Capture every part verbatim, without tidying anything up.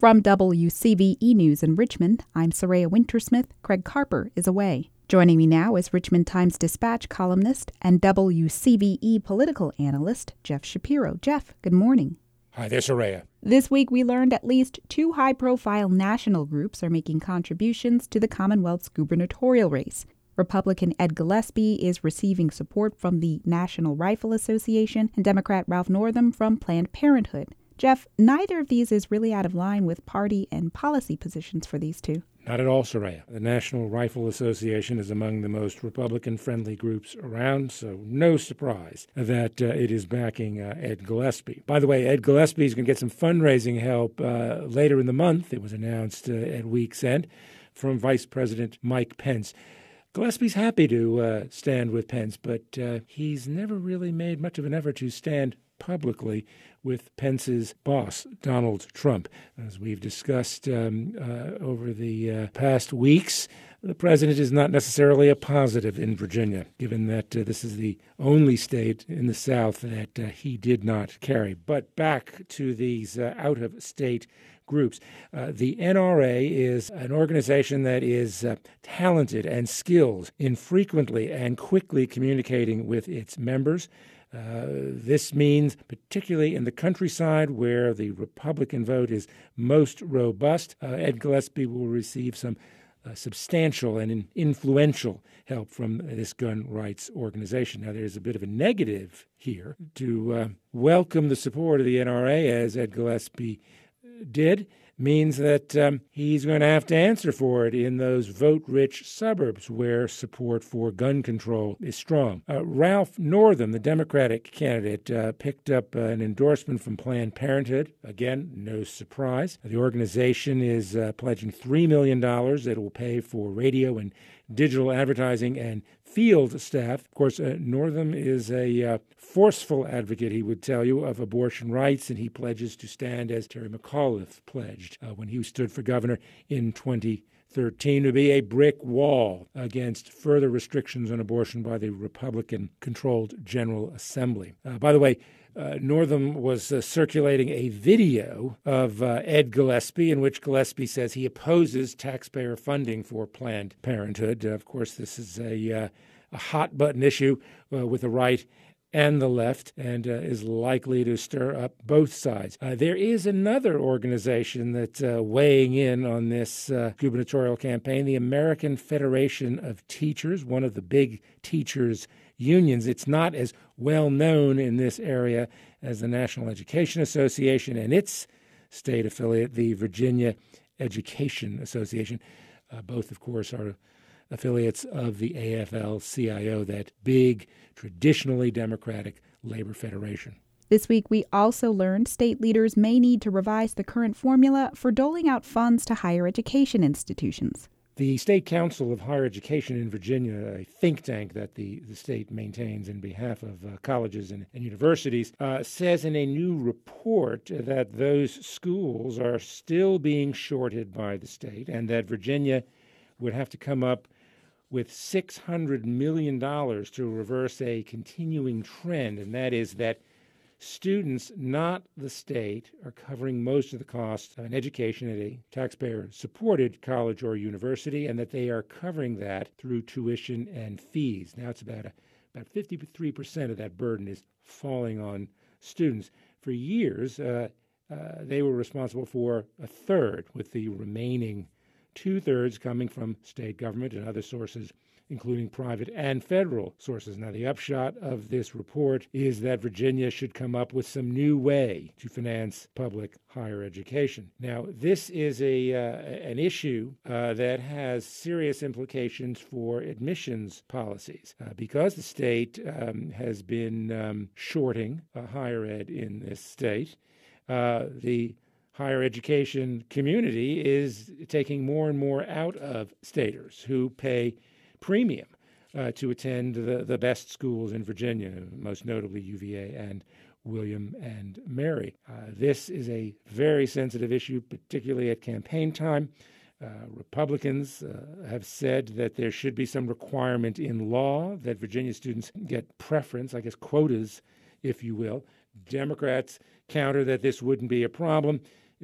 From W C V E News in Richmond, I'm Soraya Wintersmith. Craig Carper is away. Joining me now is Richmond Times-Dispatch columnist and W C V E political analyst Jeff Shapiro. Jeff, good morning. Hi there, Soraya. This week we learned at least two high-profile national groups are making contributions to the Commonwealth's gubernatorial race. Republican Ed Gillespie is receiving support from the National Rifle Association and Democrat Ralph Northam from Planned Parenthood. Jeff, neither of these is really out of line with party and policy positions for these two. Not at all, Soraya. The National Rifle Association is among the most Republican-friendly groups around, so no surprise that uh, it is backing uh, Ed Gillespie. By the way, Ed Gillespie is going to get some fundraising help uh, later in the month. It was announced uh, at week's end from Vice President Mike Pence. Gillespie's happy to uh, stand with Pence, but uh, he's never really made much of an effort to stand publicly with Pence's boss, Donald Trump. As we've discussed um, uh, over the uh, past weeks, the president is not necessarily a positive in Virginia, given that uh, this is the only state in the South that uh, he did not carry. But back to these uh, out-of-state groups. Uh, the N R A is an organization that is uh, talented and skilled in frequently and quickly communicating with its members. Uh, this means, particularly in the countryside where the Republican vote is most robust, uh, Ed Gillespie will receive some uh, substantial and influential help from this gun rights organization. Now, there's a bit of a negative here. To uh, welcome the support of the N R A, as Ed Gillespie did, means that um, he's going to have to answer for it in those vote-rich suburbs where support for gun control is strong. Uh, Ralph Northam, the Democratic candidate, uh, picked up uh, an endorsement from Planned Parenthood. Again, no surprise. The organization is uh, pledging three million dollars that it will pay for radio and digital advertising and field staff. Of course, uh, Northam is a uh, forceful advocate, he would tell you, of abortion rights, and he pledges to stand as Terry McAuliffe pledged uh, when he stood for governor in twenty thirteen, to be a brick wall against further restrictions on abortion by the Republican-controlled General Assembly. Uh, by the way, Uh, Northam was uh, circulating a video of uh, Ed Gillespie in which Gillespie says he opposes taxpayer funding for Planned Parenthood. Uh, of course, this is a, uh, a hot-button issue uh, with the right and the left, and uh, is likely to stir up both sides. Uh, there is another organization that's uh, weighing in on this uh, gubernatorial campaign, the American Federation of Teachers, one of the big teachers' unions. It's not as well known in this area as the National Education Association and its state affiliate, the Virginia Education Association. Uh, both, of course, are affiliates of the A F L C I O, that big, traditionally Democratic labor federation. This week, we also learned state leaders may need to revise the current formula for doling out funds to higher education institutions. The State Council of Higher Education in Virginia, a think tank that the, the state maintains in behalf of uh, colleges and, and universities, uh, says in a new report that those schools are still being shorted by the state and that Virginia would have to come up with six hundred million dollars to reverse a continuing trend, and that is that students, not the state, are covering most of the cost of an education at a taxpayer-supported college or university, and that they are covering that through tuition and fees. Now it's about a, about fifty-three percent of that burden is falling on students. For years, uh, uh, they were responsible for a third, with the remaining two-thirds coming from state government and other sources, including private and federal sources. Now, the upshot of this report is that Virginia should come up with some new way to finance public higher education. Now, this is a uh, an issue uh, that has serious implications for admissions policies uh, because the state um, has been um, shorting uh, higher ed in this state. Uh, the higher education community is taking more and more out of staters who pay premium uh, to attend the, the best schools in Virginia, most notably U V A and William and Mary. Uh, this is a very sensitive issue, particularly at campaign time. Uh, Republicans uh, have said that there should be some requirement in law that Virginia students get preference, I guess quotas, if you will. Democrats counter that this wouldn't be a problem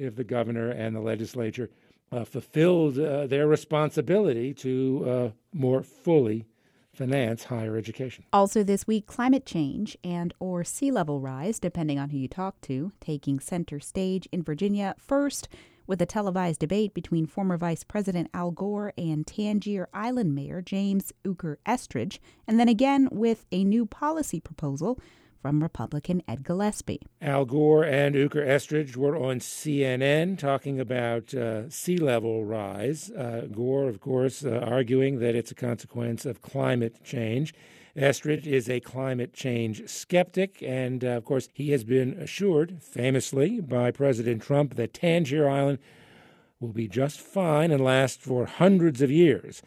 if the governor and the legislature uh, fulfilled uh, their responsibility to uh, more fully finance higher education. Also this week, climate change and or sea level rise, depending on who you talk to, taking center stage in Virginia, first with a televised debate between former Vice President Al Gore and Tangier Island Mayor James Ooker Estridge, and then again with a new policy proposal from Republican Ed Gillespie. Al Gore and Ooker Estridge were on C N N talking about uh, sea level rise. Uh, Gore, of course, uh, arguing that it's a consequence of climate change. Estridge is a climate change skeptic, and, uh, of course, he has been assured, famously, by President Trump that Tangier Island will be just fine and last for hundreds of years.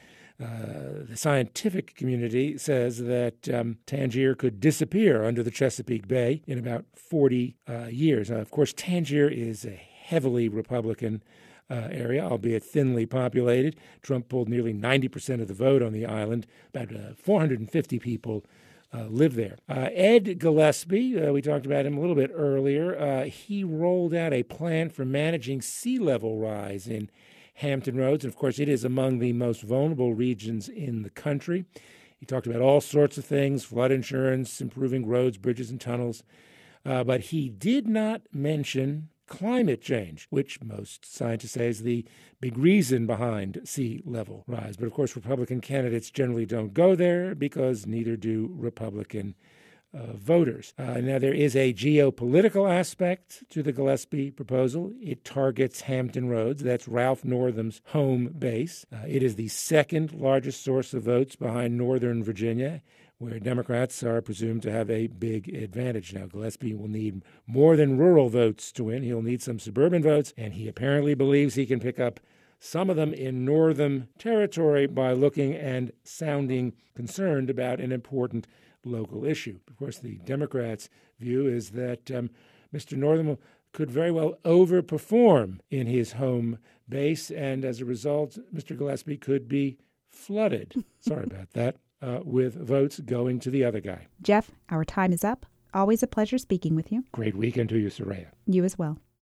Uh, the scientific community says that um, Tangier could disappear under the Chesapeake Bay in about forty uh, years. Now, of course, Tangier is a heavily Republican uh, area, albeit thinly populated. Trump pulled nearly ninety percent of the vote on the island. About uh, four hundred fifty people uh, live there. Uh, Ed Gillespie, uh, we talked about him a little bit earlier, uh, he rolled out a plan for managing sea level rise in Hampton Roads. And, of course, it is among the most vulnerable regions in the country. He talked about all sorts of things, flood insurance, improving roads, bridges, and tunnels. Uh, but he did not mention climate change, which most scientists say is the big reason behind sea level rise. But, of course, Republican candidates generally don't go there because neither do Republican Uh, voters. Uh, now, there is a geopolitical aspect to the Gillespie proposal. It targets Hampton Roads. That's Ralph Northam's home base. Uh, it is the second largest source of votes behind Northern Virginia, where Democrats are presumed to have a big advantage. Now, Gillespie will need more than rural votes to win. He'll need some suburban votes, and he apparently believes he can pick up some of them in Northern territory by looking and sounding concerned about an important local issue. Of course, the Democrats' view is that um, Mister Northam could very well overperform in his home base, and as a result, Mister Gillespie could be flooded, sorry about that, uh, with votes going to the other guy. Jeff, our time is up. Always a pleasure speaking with you. Great weekend to you, Soraya. You as well.